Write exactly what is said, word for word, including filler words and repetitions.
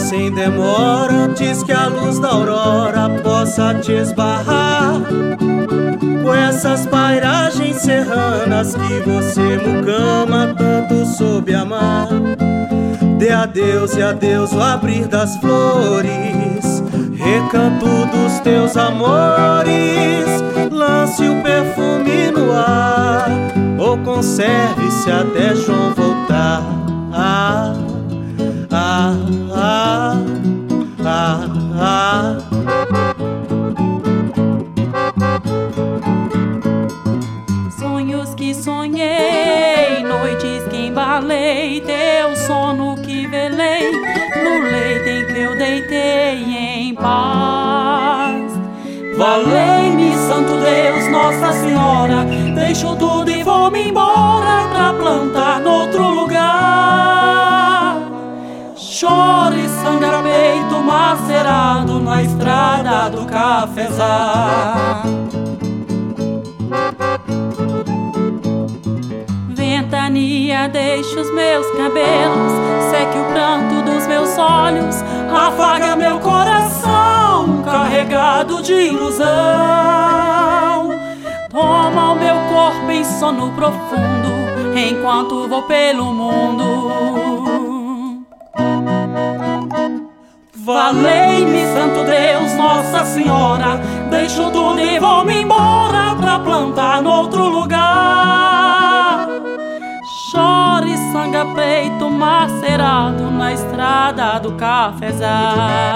sem demora, antes que a luz da aurora possa te esbarrar com essas pairagens serranas que você mucama tanto soube amar. Dê adeus e adeus o abrir das flores, recanto dos teus amores. Lance o perfume no ar, ou conserve-se até João voltar. Ah, ah, ah, ah, ah. Sonhos que sonhei, noites que embalei, teu sono que velei, no leito em que eu deitei em paz. Valei-me, Santo Deus, Nossa Senhora, deixo tudo e vou-me embora pra plantar noutro lugar. Choro e sangra peito macerado na estrada do cafezal. Ventania deixa os meus cabelos, seque o pranto dos meus olhos, afaga meu coração carregado de ilusão. Toma o meu corpo em sono profundo, enquanto vou pelo mundo. Valei-me, Santo Deus, Nossa Senhora, deixo tudo e vou-me embora pra plantar noutro lugar. Chora e sangra peito macerado na estrada do cafezal.